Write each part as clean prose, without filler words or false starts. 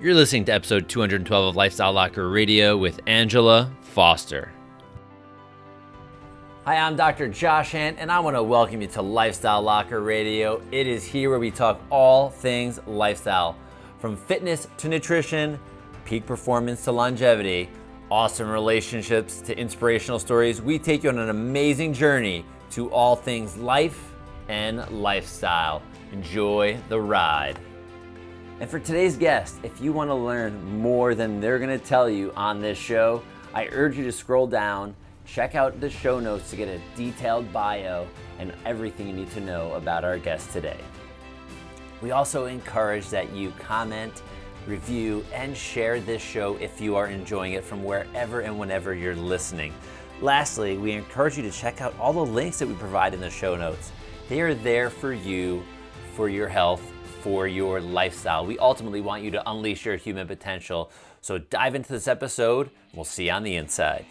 You're listening to episode 212 of Lifestyle Locker Radio with Angela Foster. Hi, I'm Dr. Josh Hand, and I want to welcome you to Lifestyle Locker Radio. It is here where we talk all things lifestyle, from fitness to nutrition, peak performance to longevity, awesome relationships to inspirational stories. We take you on an amazing journey to all things life and lifestyle. Enjoy the ride. And for today's guest, if you want to learn more than they're going to tell you on this show, I urge you to scroll down, check out the show notes to get a detailed bio and everything you need to know about our guest today. We also encourage that you comment, review, and share this show if you are enjoying it from wherever and whenever you're listening. Lastly, we encourage you to check out all the links that we provide in the show notes. They are there for you, for your health, for your lifestyle. We ultimately want you to unleash your human potential. So dive into this episode. We'll see you on the inside.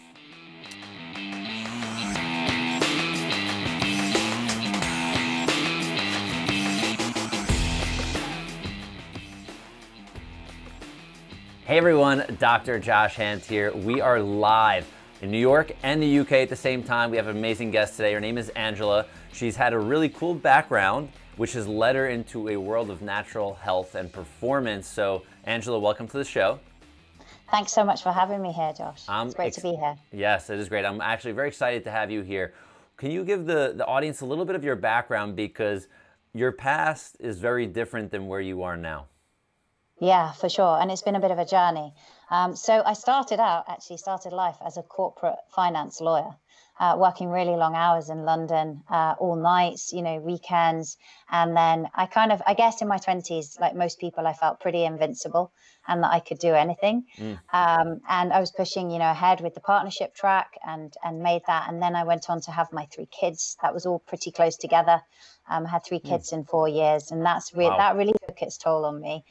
Hey everyone, Dr. Josh Hand here. We are live in New York and the UK at the same time. We have an amazing guest today. Her name is Angela. She's had a really cool background, which has led her into a world of natural health and performance. So, Angela, welcome to the show. Thanks so much for having me here, Josh. It's great to be here. Yes, it is great. I'm actually very excited to have you here. Can you give the audience a little bit of your background, because your past is very different than where you are now? Yeah, for sure. And it's been a bit of a journey. So I started life as a corporate finance lawyer, working really long hours in London, all nights, weekends. And then I guess in my 20s, like most people, I felt pretty invincible and that I could do anything. And I was pushing, ahead with the partnership track and made that. And then I went on to have my 3 kids. That was all pretty close together. I had 3 kids in 4 years, and that really took its toll on me.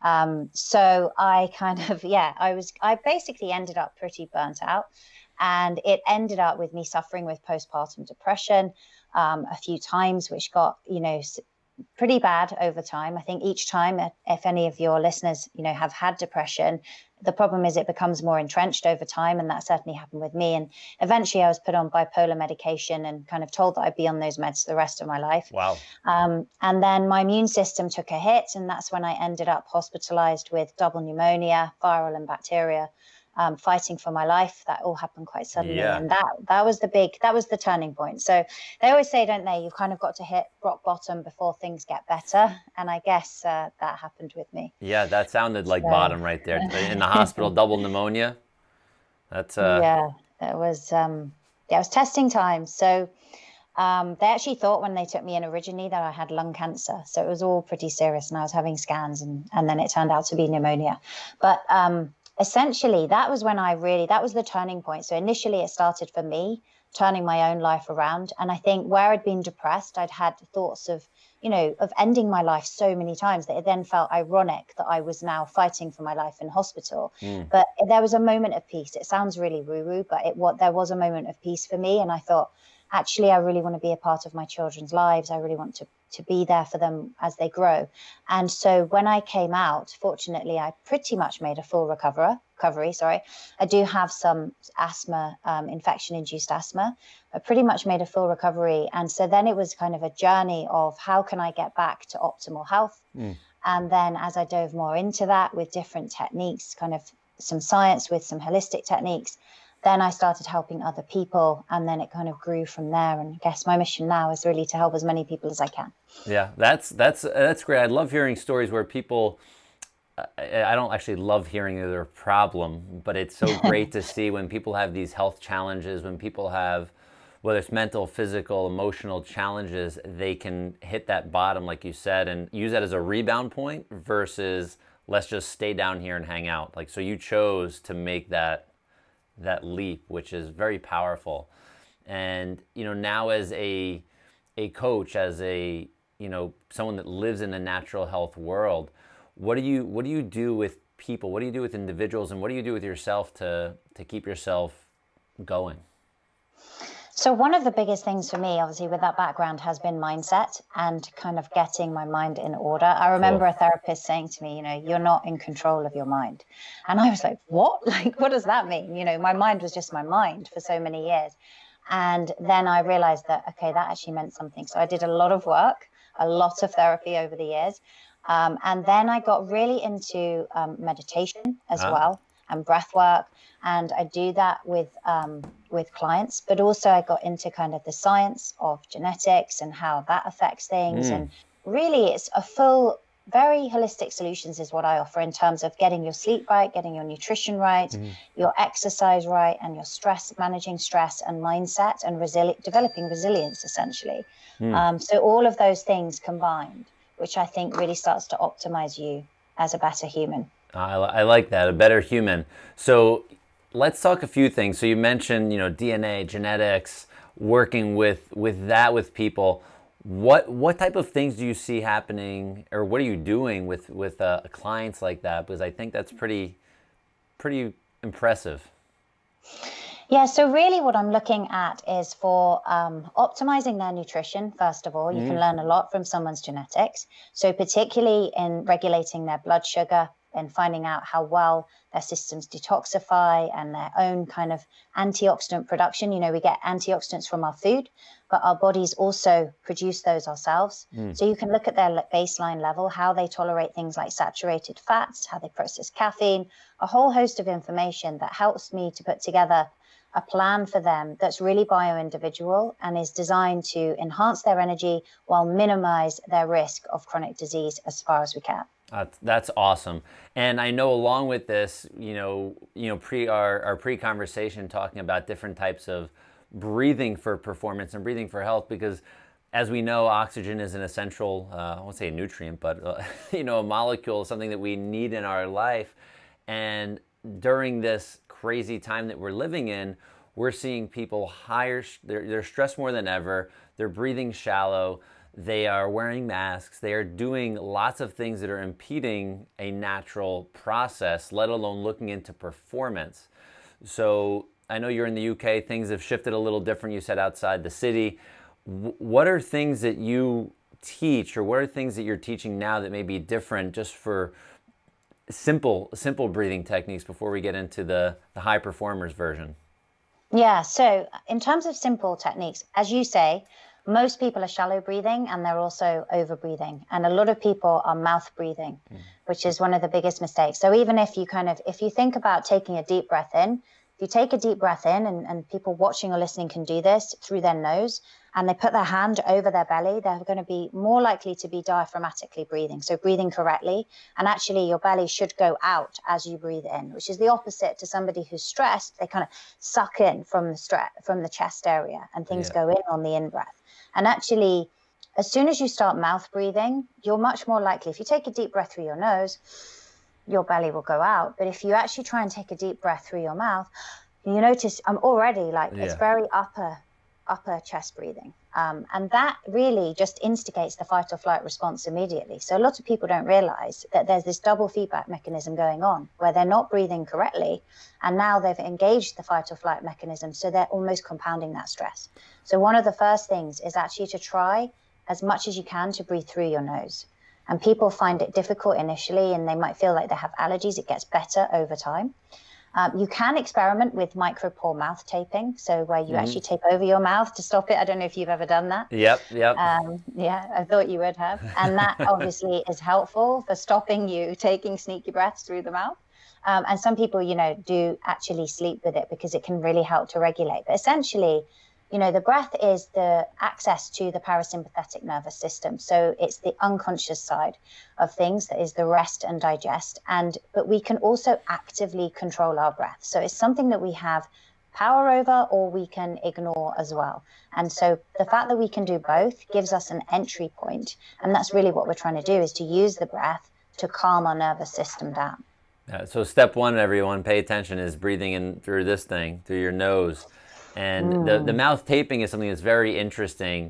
So I I basically ended up pretty burnt out, and it ended up with me suffering with postpartum depression a few times, which got, pretty bad over time. I think each time, if any of your listeners, have had depression, the problem is it becomes more entrenched over time. And that certainly happened with me. And eventually I was put on bipolar medication and kind of told that I'd be on those meds the rest of my life. Wow. And then my immune system took a hit. And that's when I ended up hospitalized with double pneumonia, viral and bacteria, fighting for my life. That all happened quite suddenly. Yeah. And that was the turning point. So they always say, don't they, you've kind of got to hit rock bottom before things get better. And I guess that happened with me. Yeah, that sounded like bottom right there. In the hospital, double pneumonia. That's Yeah, it was testing time. So they actually thought when they took me in originally that I had lung cancer. So it was all pretty serious, and I was having scans, and then it turned out to be pneumonia. But essentially, that was the turning point. So initially it started for me turning my own life around. And I think where I'd been depressed, I'd had thoughts of ending my life so many times that it then felt ironic that I was now fighting for my life in hospital. But there was a moment of peace. It sounds really woo-woo, but there was a moment of peace for me. And I thought, actually, I really want to be a part of my children's lives. I really want to be there for them as they grow. And so when I came out, fortunately, I pretty much made a full recovery. I do have some asthma, infection-induced asthma. I pretty much made a full recovery. And so then it was kind of a journey of how can I get back to optimal health? And then as I dove more into that with different techniques, kind of some science with some holistic techniques, then I started helping other people, and then it kind of grew from there. And I guess my mission now is really to help as many people as I can. Yeah, that's great. I love hearing stories where people, I don't actually love hearing their problem, but it's so great to see when people have these health challenges, when people have, whether it's mental, physical, emotional challenges, they can hit that bottom, like you said, and use that as a rebound point versus let's just stay down here and hang out. Like, so you chose to make that leap, which is very powerful. And now as a coach, as a someone that lives in the natural health world, what do you do with people? What do you do with individuals, and what do you do with yourself to keep yourself going? So one of the biggest things for me, obviously, with that background has been mindset and kind of getting my mind in order. I remember Cool. a therapist saying to me, you're not in control of your mind. And I was like, what? Like, what does that mean? My mind was just my mind for so many years. And then I realized that, okay, that actually meant something. So I did a lot of work, a lot of therapy over the years. And then I got really into meditation as well, and breath work. And I do that with clients, but also I got into kind of the science of genetics and how that affects things. And really, it's a full, very holistic solutions is what I offer in terms of getting your sleep right, getting your nutrition right, your exercise right, and your stress, managing stress and mindset and developing resilience, essentially. So all of those things combined, which I think really starts to optimize you as a better human. I like that, a better human. So let's talk a few things. So you mentioned, DNA, genetics, working with people. What type of things do you see happening, or what are you doing with clients like that? Because I think that's pretty impressive. Yeah, so really what I'm looking at is for optimizing their nutrition, first of all. You can learn a lot from someone's genetics. So particularly in regulating their blood sugar and finding out how well their systems detoxify and their own kind of antioxidant production. We get antioxidants from our food, but our bodies also produce those ourselves. So you can look at their baseline level, how they tolerate things like saturated fats, how they process caffeine, a whole host of information that helps me to put together a plan for them that's really bio-individual and is designed to enhance their energy while minimize their risk of chronic disease as far as we can. That's awesome. And I know along with this, our pre-conversation talking about different types of breathing for performance and breathing for health, because as we know, oxygen is an essential, I won't say a nutrient, but a molecule, something that we need in our life. And during this crazy time that we're living in, we're seeing people they're stressed more than ever. They're breathing shallow. They are wearing masks. They are doing lots of things that are impeding a natural process, let alone looking into performance. So I know you're in the UK. Things have shifted a little different. You said outside the city. What are things that you teach, or what are things that you're teaching now that may be different, just for simple breathing techniques before we get into the high performers version? Yeah, so in terms of simple techniques, as you say, most people are shallow breathing and they're also over breathing. And a lot of people are mouth breathing, which is one of the biggest mistakes. So even if you think about taking a deep breath in, if you take a deep breath in, and people watching or listening can do this through their nose, and they put their hand over their belly, they're going to be more likely to be diaphragmatically breathing. So breathing correctly. And actually your belly should go out as you breathe in, which is the opposite to somebody who's stressed. They kind of suck in from the chest area, and things go in on the in-breath. And actually, as soon as you start mouth breathing, you're much more likely, if you take a deep breath through your nose, your belly will go out. But if you actually try and take a deep breath through your mouth, you notice I'm already it's very upper chest breathing. And that really just instigates the fight or flight response immediately. So a lot of people don't realize that there's this double feedback mechanism going on where they're not breathing correctly. And now they've engaged the fight or flight mechanism. So they're almost compounding that stress. So one of the first things is actually to try as much as you can to breathe through your nose. And people find it difficult initially, and they might feel like they have allergies. It gets better over time. You can experiment with micro-pore mouth taping, so where you actually tape over your mouth to stop it. I don't know if you've ever done that. Yep. Yeah, I thought you would have. And that obviously is helpful for stopping you taking sneaky breaths through the mouth. And some people, do actually sleep with it because it can really help to regulate. But essentially, the breath is the access to the parasympathetic nervous system. So it's the unconscious side of things that is the rest and digest. But we can also actively control our breath. So it's something that we have power over, or we can ignore as well. And so the fact that we can do both gives us an entry point. And that's really what we're trying to do, is to use the breath to calm our nervous system down. So step one, everyone, pay attention, is breathing in through this thing, through your nose. And the mouth taping is something that's very interesting.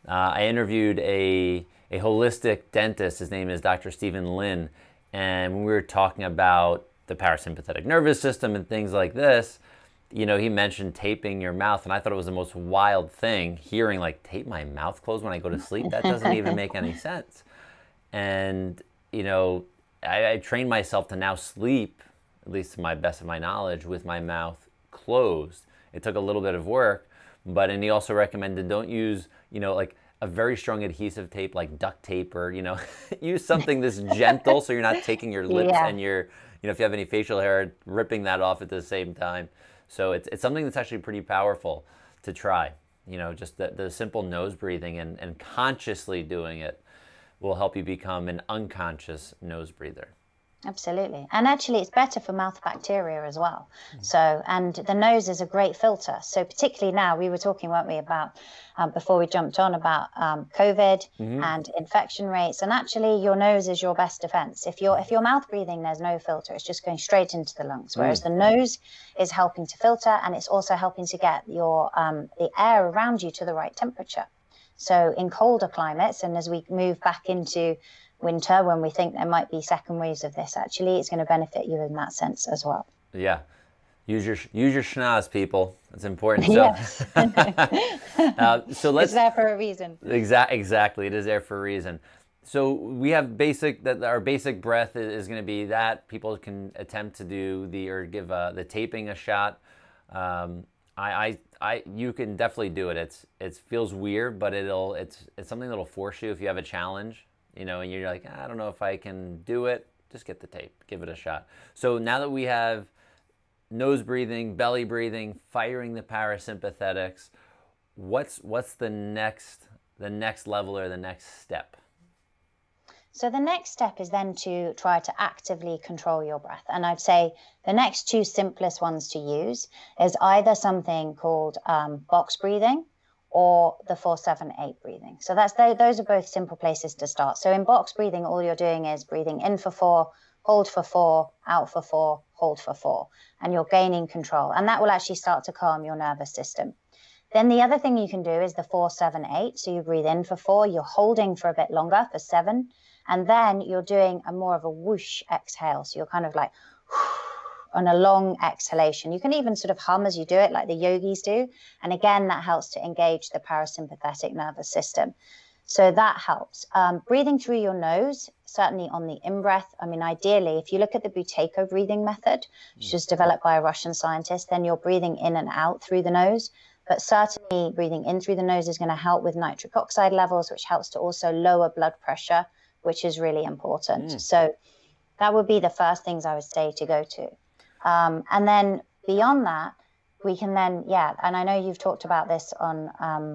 I interviewed a holistic dentist. His name is Dr. Stephen Lin. And when we were talking about the parasympathetic nervous system and things like this, he mentioned taping your mouth, and I thought it was the most wild thing, hearing like tape my mouth closed when I go to sleep. That doesn't even make any sense. And, I trained myself to now sleep, at least to my best of my knowledge, with my mouth closed. It took a little bit of work, and he also recommended don't use, like a very strong adhesive tape like duct tape, or, use something that's gentle so you're not taking your lips and your, if you have any facial hair, ripping that off at the same time. So it's something that's actually pretty powerful to try. Just the simple nose breathing and consciously doing it will help you become an unconscious nose breather. Absolutely. And actually, it's better for mouth bacteria as well. So, and the nose is a great filter. So particularly now, we were talking, weren't we, about, before we jumped on, about COVID and infection rates. And actually, your nose is your best defense. If you're mouth breathing, there's no filter. It's just going straight into the lungs. Whereas the nose is helping to filter, and it's also helping to get your the air around you to the right temperature. So in colder climates, and as we move back into winter, when we think there might be second waves of this, actually, it's going to benefit you in that sense as well. Yeah. Use your schnoz, people. It's important. Yes. So let's. It's there for a reason. Exactly. It is there for a reason. So we have our basic breath is going to be that. People can attempt to do give the taping a shot. You can definitely do it. It feels weird, but it's something that'll force you if you have a challenge, and you're like, I don't know if I can do it. Just get the tape, give it a shot. So now that we have nose breathing, belly breathing, firing the parasympathetics, what's the next level or the next step? So the next step is then to try to actively control your breath. And I'd say the next two simplest ones to use is either something called box breathing or the 4-7-8 breathing. So those are both simple places to start. So in box breathing, all you're doing is breathing in for 4, hold for 4, out for 4, hold for 4, and you're gaining control. And that will actually start to calm your nervous system. Then the other thing you can do is the 4-7-8. So you breathe in for 4, you're holding for a bit longer for 7, and then you're doing more of a whoosh exhale. So you're kind of like on a long exhalation. You can even sort of hum as you do it, like the yogis do. And again, that helps to engage the parasympathetic nervous system. So that helps. Breathing through your nose, certainly on the in-breath. I mean, ideally, if you look at the Buteyko breathing method, which was developed by a Russian scientist, then you're breathing in and out through the nose. But certainly breathing in through the nose is going to help with nitric oxide levels, which helps to also lower blood pressure, which is really important. So that would be the first things I would say to go to. And then beyond that, we can then, and I know you've talked about this on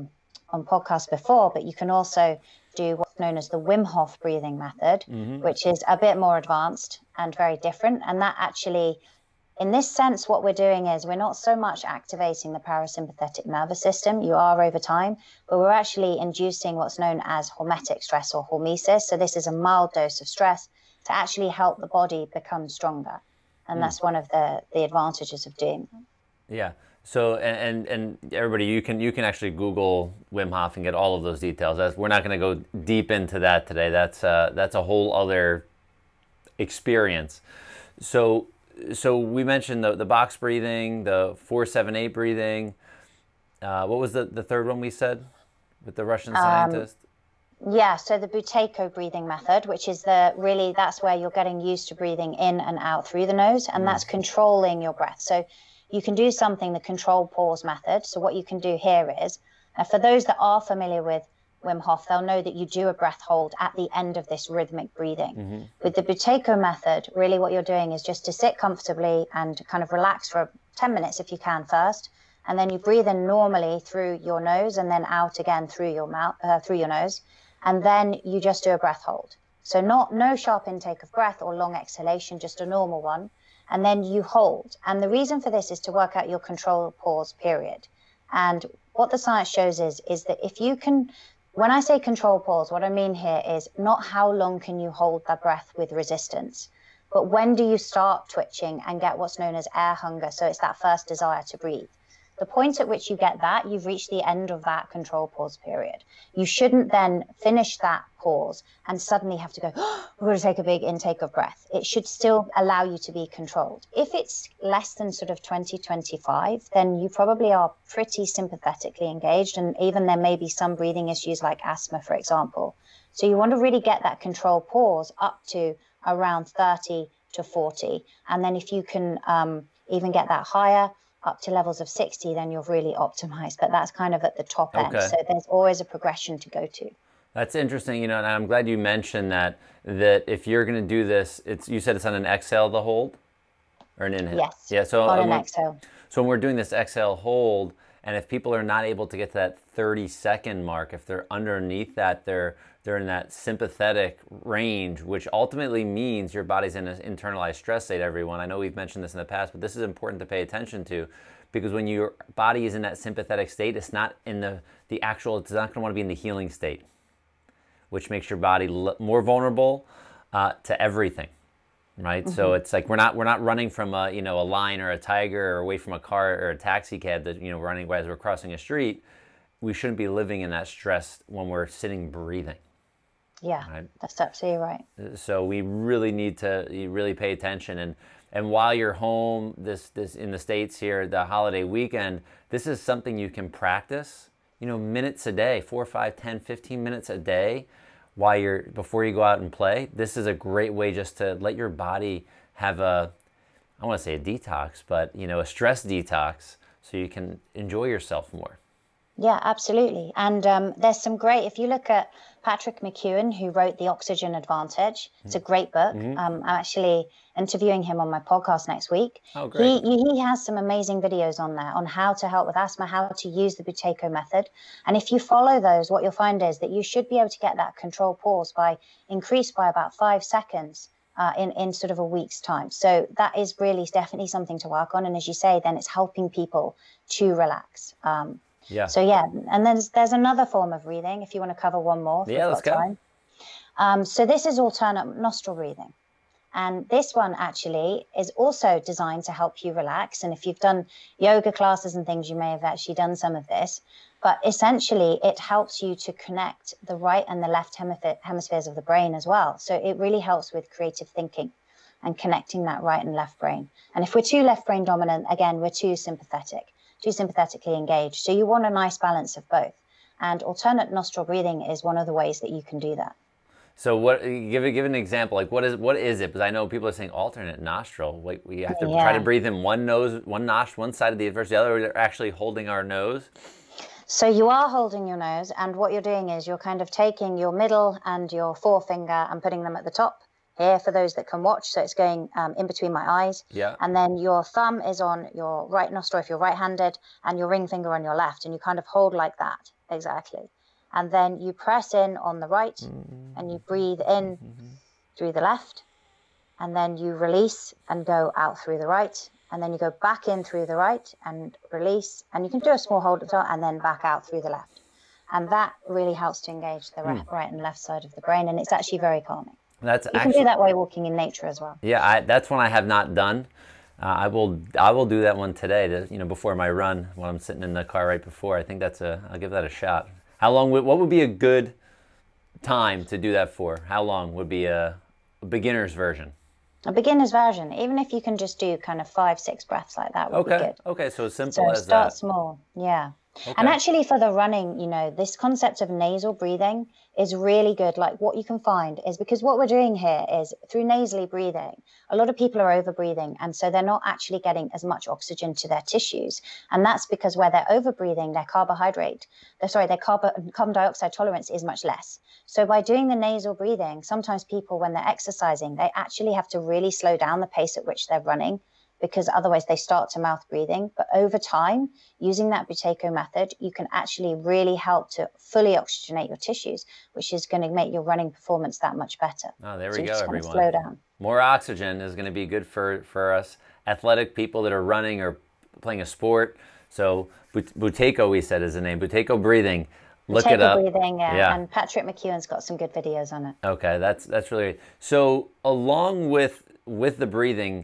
podcasts before, but you can also do what's known as the Wim Hof breathing method, which is a bit more advanced and very different. And that actually, in this sense, what we're doing is we're not so much activating the parasympathetic nervous system, you are over time, but we're actually inducing what's known as hormetic stress or hormesis. So this is a mild dose of stress to actually help the body become stronger. And that's one of the advantages of doing that. Yeah. So, and everybody, you can actually Google Wim Hof and get all of those details. We're not going to go deep into that today. That's a whole other experience. So we mentioned the box breathing, the 4-7-8 breathing. What was the third one we said with the Russian scientist? Yeah, so the Buteyko breathing method, which is that's where you're getting used to breathing in and out through the nose, and that's controlling your breath. So you can do the controlled pause method. So what you can do here is, for those that are familiar with Wim Hof, they'll know that you do a breath hold at the end of this rhythmic breathing. With the Buteyko method, really what you're doing is just to sit comfortably and kind of relax for 10 minutes if you can first, and then you breathe in normally through your nose and then out again through your mouth, through your nose, and then you just do a breath hold. So no sharp intake of breath or long exhalation, just a normal one, and then you hold. And the reason for this is to work out your controlled pause period. And what the science shows is that if you can, when I say controlled pause, what I mean here is not how long can you hold the breath with resistance, but when do you start twitching and get what's known as air hunger? So it's that first desire to breathe. the point at which you get that, you've reached the end of that control pause period. You shouldn't then finish that pause and suddenly have to go, oh, we're going to take a big intake of breath. It should still allow you to be controlled. If it's less than sort of 20, 25, then you probably are pretty sympathetically engaged. And even there may be some breathing issues like asthma, for example. So you want to really get that control pause up to around 30 to 40. And then if you can even get that higher, up to levels of 60, then you're really optimized. But that's kind of at the top end. So there's always a progression to go to. That's interesting, and I'm glad you mentioned that if you're going to do this, you said it's on an exhale to hold, or an inhale? Yes, yeah, so on an exhale. So when we're doing this exhale hold, and if people are not able to get to that 30-second mark, if they're underneath that, they're in that sympathetic range, which ultimately means your body's in an internalized stress state, everyone. I know we've mentioned this in the past, but this is important to pay attention to, because when your body is in that sympathetic state, it's not in the actual, it's not going to want to be in the healing state, which makes your body more vulnerable to everything, right? Mm-hmm. So it's like we're not running from a lion or a tiger or away from a car or a taxi cab that running as we're crossing a street. We shouldn't be living in that stress when we're sitting breathing. Yeah, right? That's absolutely right. So we really need to really pay attention. And while you're home, this in the States here, the holiday weekend, this is something you can practice, minutes a day, 4, 5, 10, 15 minutes a day before you go out and play. This is a great way just to let your body have I want to say a detox, but a stress detox, so you can enjoy yourself more. Yeah, absolutely. And there's some great, if you look at Patrick McKeown, who wrote The Oxygen Advantage, it's a great book. Mm-hmm. I'm actually interviewing him on my podcast next week. Oh, great. He has some amazing videos on there on how to help with asthma, how to use the Buteyko method. And if you follow those, what you'll find is that you should be able to get that control pause increased by about 5 seconds in sort of a week's time. So that is really definitely something to work on. And as you say, then it's helping people to relax. Yeah. So yeah, and then there's another form of breathing if you want to cover one more. Yeah, let's go. So this is alternate nostril breathing. And this one actually is also designed to help you relax. And if you've done yoga classes and things, you may have actually done some of this. But essentially, it helps you to connect the right and the left hemispheres of the brain as well. So it really helps with creative thinking and connecting that right and left brain. And if we're too left brain dominant, again, we're too sympathetically engaged. So you want a nice balance of both. And alternate nostril breathing is one of the ways that you can do that. So give an example. Like what is it? Because I know people are saying alternate nostril. Like we have to try to breathe in one side of the versus the other. We're actually holding our nose. So you are holding your nose, and what you're doing is you're kind of taking your middle and your forefinger and putting them at the top here for those that can watch. So it's going in between my eyes. Yeah. And then your thumb is on your right nostril if you're right-handed, and your ring finger on your left, and you kind of hold like that. Exactly. And then you press in on the right, and you breathe in through the left, and then you release and go out through the right, and then you go back in through the right and release, and you can do a small hold at the top and then back out through the left. And that really helps to engage the right and left side of the brain, and it's actually very calming. You can do that while walking in nature as well. Yeah, that's one I have not done. I will do that one today, before my run, when I'm sitting in the car right before. I think I'll give that a shot. How long what would be a good time to do that for? How long would be a beginner's version? A beginner's version, even if you can just do kind of 5-6 breaths like that would be good. Okay, so as simple as that. Start small, yeah. Okay. And actually for the running, this concept of nasal breathing is really good. Like what you can find is, because what we're doing here is through nasally breathing, a lot of people are over breathing. And so they're not actually getting as much oxygen to their tissues. And that's because where they're over breathing, their carbon dioxide tolerance is much less. So by doing the nasal breathing, sometimes people, when they're exercising, they actually have to really slow down the pace at which they're running, because otherwise they start to mouth breathing. But over time, using that Buteyko method, you can actually really help to fully oxygenate your tissues, which is going to make your running performance that much better. Oh, there we go, everyone. Slow down. More oxygen is going to be good for us athletic people that are running or playing a sport. So Buteyko, we said, is the name. Buteyko breathing. Look it up. Breathing, yeah. And Patrick McKeown's got some good videos on it. Okay, that's really good. So along with the breathing,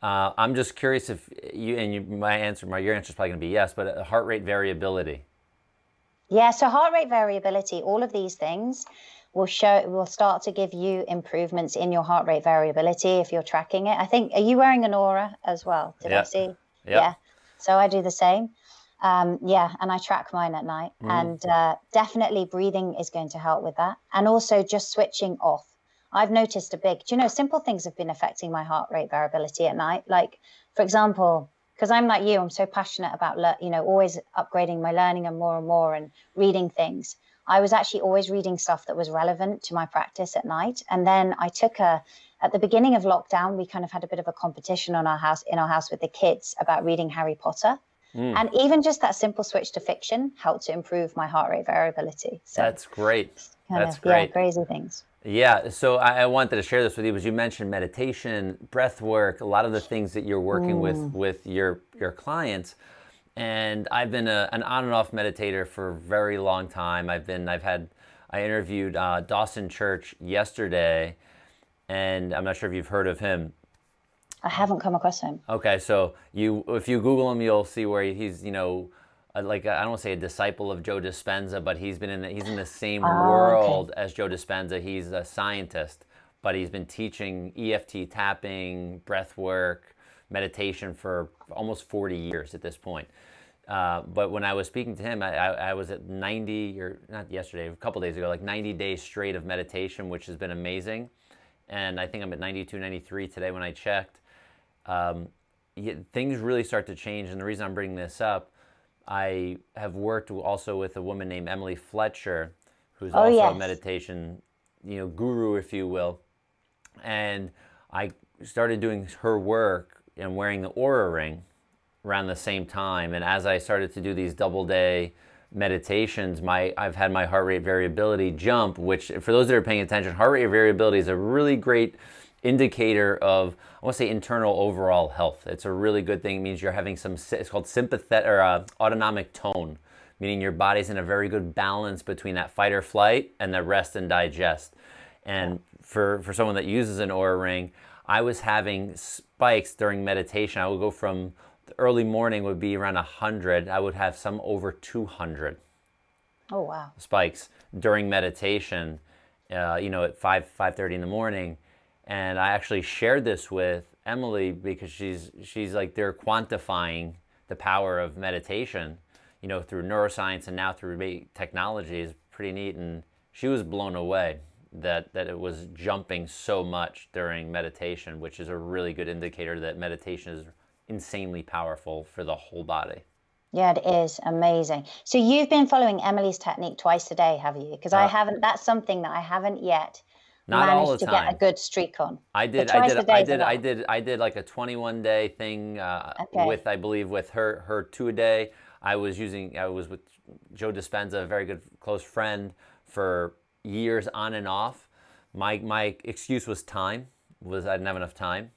I'm just curious if your answer is probably going to be yes, but heart rate variability. Yeah, so heart rate variability, all of these things will start to give you improvements in your heart rate variability if you're tracking it. I think, are you wearing an Aura as well? Did I see? Yep. Yeah. So I do the same. Yeah, and I track mine at night. And definitely breathing is going to help with that. And also just switching off. I've noticed simple things have been affecting my heart rate variability at night. Like, for example, because I'm like you, I'm so passionate about, always upgrading my learning and more and reading things. I was actually always reading stuff that was relevant to my practice at night. And then at the beginning of lockdown, we kind of had a bit of a competition in our house with the kids about reading Harry Potter. And even just that simple switch to fiction helped to improve my heart rate variability. So that's great. That's great. Yeah, crazy things. Yeah, so I wanted to share this with you because you mentioned meditation, breath work, a lot of the things that you're working with your clients. And I've been an on and off meditator for a very long time. I interviewed Dawson Church yesterday, and I'm not sure if you've heard of him. I haven't come across him. Okay, so if you Google him, you'll see where he's, like, I don't want to say a disciple of Joe Dispenza, but he's in the same world as Joe Dispenza. He's a scientist, but he's been teaching EFT tapping, breath work, meditation for almost 40 years at this point. But when I was speaking to him, I was at 90, or not yesterday, a couple days ago, like 90 days straight of meditation, which has been amazing. And I think I'm at 92, 93 today when I checked. Things really start to change. And the reason I'm bringing this up, I have worked also with a woman named Emily Fletcher, who's also a meditation, guru, if you will. And I started doing her work and wearing the Aura ring around the same time. And as I started to do these double day meditations, I've had my heart rate variability jump, which, for those that are paying attention, heart rate variability is a really great indicator of, I want to say, internal overall health. It's a really good thing. It means you're having it's called sympathetic or autonomic tone, meaning your body's in a very good balance between that fight or flight and the rest and digest. And for someone that uses an Aura ring, I was having spikes during meditation. I would go from the early morning would be around 100. I would have some over 200. Oh, wow. Spikes during meditation, at 5:30 in the morning. And I actually shared this with Emily because she's like, they're quantifying the power of meditation, through neuroscience and now through technology is pretty neat. And she was blown away that it was jumping so much during meditation, which is a really good indicator that meditation is insanely powerful for the whole body. Yeah, it is amazing. So you've been following Emily's technique twice a day, have you? Because I haven't. That's something that I haven't yet managed to get a good streak on. I did like a 21-day thing with, I believe, with her 2 a day. I was with Joe Dispenza, a very good close friend, for years on and off. My excuse was time. I didn't have enough time.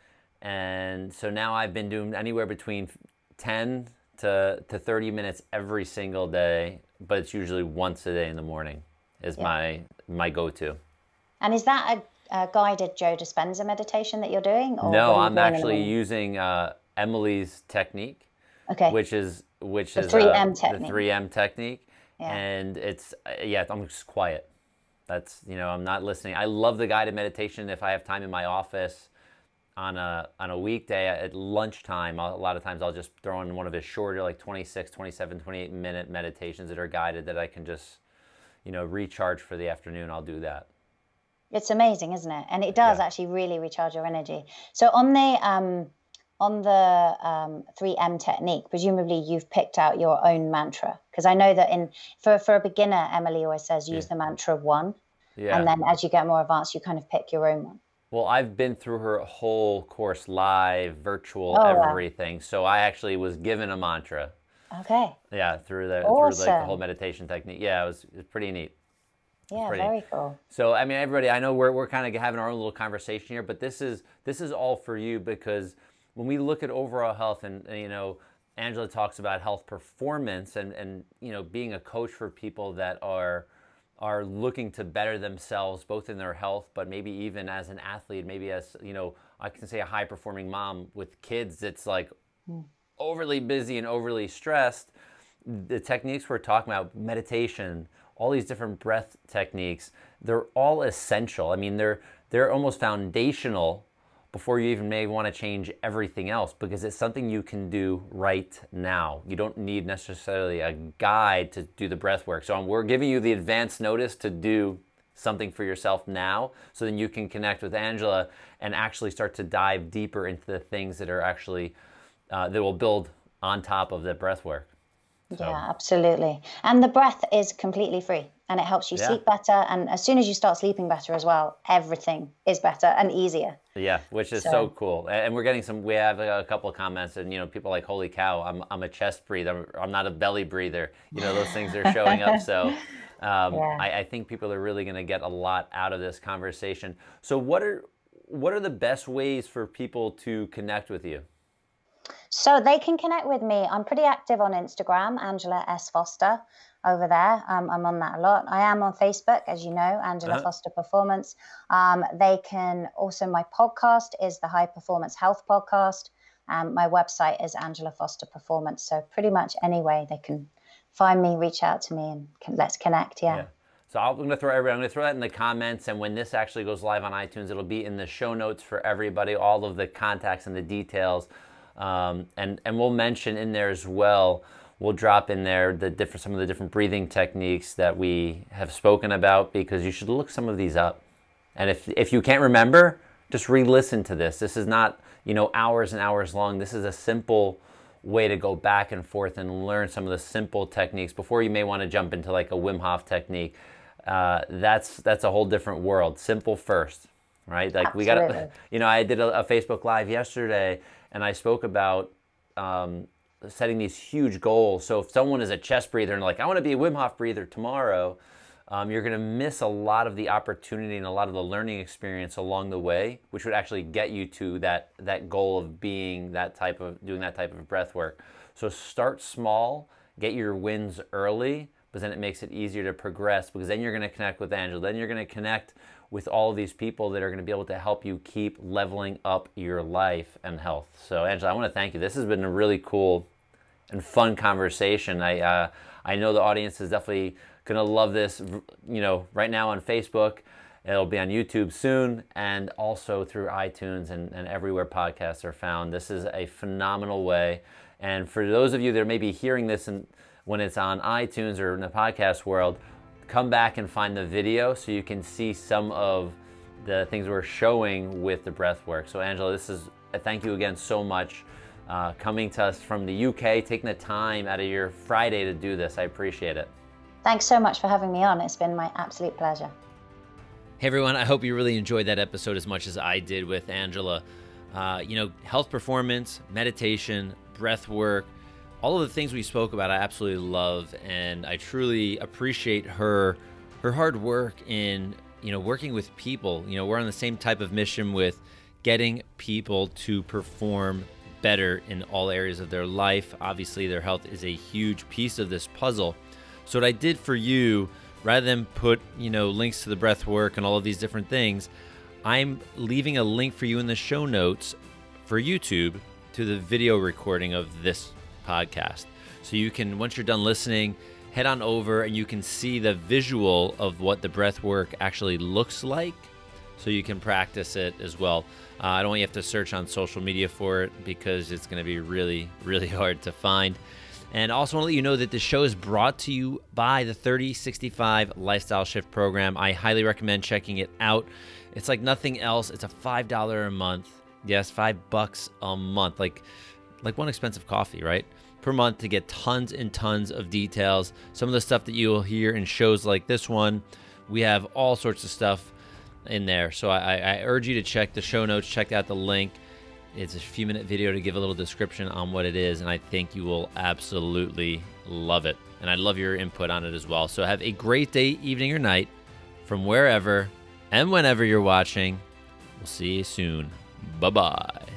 And so now I've been doing anywhere between 10 to 30 minutes every single day, but it's usually once a day in the morning is my go-to. And is that a guided Joe Dispenza meditation that you're doing? Or no, I'm actually using Emily's technique, which is the 3M technique. The 3M technique, and it's I'm just quiet. That's I'm not listening. I love the guided meditation. If I have time in my office on a weekday at lunchtime, a lot of times I'll just throw in one of his shorter, like 26, 27, 28 minute meditations that are guided that I can just recharge for the afternoon. I'll do that. It's amazing, isn't it? And it does actually really recharge your energy. So on the 3M technique, presumably you've picked out your own mantra, because I know that for a beginner, Emily always says use the mantra 1, and then as you get more advanced, you kind of pick your own one. Well, I've been through her whole course, live, virtual, everything. Wow. So I actually was given a mantra. Okay. Yeah, through the whole meditation technique. Yeah, it was pretty neat. Yeah, very cool. So, I mean, everybody, I know we're kind of having our own little conversation here, but this is all for you, because when we look at overall health, and Angela talks about health performance and being a coach for people that are are looking to better themselves, both in their health, but maybe even as an athlete, maybe as, I can say a high performing mom with kids that's like overly busy and overly stressed, the techniques we're talking about, meditation, all these different breath techniques, they're all essential. I mean, they're almost foundational before you even may want to change everything else, because it's something you can do right now. You don't need necessarily a guide to do the breath work. So we're giving you the advance notice to do something for yourself now, so then you can connect with Angela and actually start to dive deeper into the things that are actually, that will build on top of the breath work. So. Yeah, absolutely. And the breath is completely free, and it helps you sleep better. And as soon as you start sleeping better as well, everything is better and easier. Yeah, which is so cool. And we're getting we have a couple of comments, and people are like, holy cow, I'm a chest breather. I'm not a belly breather. Those things are showing up. So I think people are really going to get a lot out of this conversation. So what are the best ways for people to connect with you? So they can connect with me. I'm pretty active on Instagram, Angela S. Foster, over there. I'm on that a lot. I am on Facebook, as you know, Angela Foster Performance. They can also, my podcast is the High Performance Health Podcast. My website is Angela Foster Performance. So pretty much any way they can find me, reach out to me, and let's connect. Yeah. So I'm going to throw that in the comments, and when this actually goes live on iTunes, it'll be in the show notes for everybody, all of the contacts and the details. And we'll mention in there as well, we'll drop in there some of the different breathing techniques that we have spoken about, because you should look some of these up. And if you can't remember, just re-listen to this. This is not, hours and hours long. This is a simple way to go back and forth and learn some of the simple techniques before you may want to jump into like a Wim Hof technique. That's a whole different world. Simple first, right? Like Absolutely. I did a Facebook Live yesterday, and I spoke about setting these huge goals. So if someone is a chest breather and like, I want to be a Wim Hof breather tomorrow, you're going to miss a lot of the opportunity and a lot of the learning experience along the way, which would actually get you to that goal of doing that type of breath work. So start small, get your wins early, but then it makes it easier to progress, because then you're going to connect with Angela. Then you're going to connect with all of these people that are going to be able to help you keep leveling up your life and health. So Angela, I want to thank you. This has been a really cool and fun conversation. I know the audience is definitely going to love this, right now on Facebook. It'll be on YouTube soon, and also through iTunes and everywhere podcasts are found. This is a phenomenal way. And for those of you that may be hearing this when it's on iTunes or in the podcast world, come back and find the video so you can see some of the things we're showing with the breath work. So Angela, thank you again so much, coming to us from the UK, taking the time out of your Friday to do this. I appreciate it. Thanks so much for having me on. It's been my absolute pleasure. Hey everyone, I hope you really enjoyed that episode as much as I did with Angela. Health performance, meditation, breath work, all of the things we spoke about, I absolutely love, and I truly appreciate her hard work in, working with people. We're on the same type of mission with getting people to perform better in all areas of their life. Obviously, their health is a huge piece of this puzzle. So what I did for you, rather than put, links to the breath work and all of these different things, I'm leaving a link for you in the show notes for YouTube to the video recording of this podcast. So you can, once you're done listening, head on over and you can see the visual of what the breath work actually looks like, so you can practice it as well. I don't want you to have to search on social media for it, because it's going to be really, really hard to find. And also want to let you know that the show is brought to you by the 3065 Lifestyle Shift Program. I highly recommend checking it out. It's like nothing else. It's a $5 a month. Yes, $5 a month. Like one expensive coffee, right? Per month, to get tons and tons of details. Some of the stuff that you'll hear in shows like this one, we have all sorts of stuff in there. So I urge you to check the show notes, check out the link. It's a few-minute video to give a little description on what it is, and I think you will absolutely love it. And I'd love your input on it as well. So have a great day, evening, or night from wherever and whenever you're watching. We'll see you soon. Bye-bye.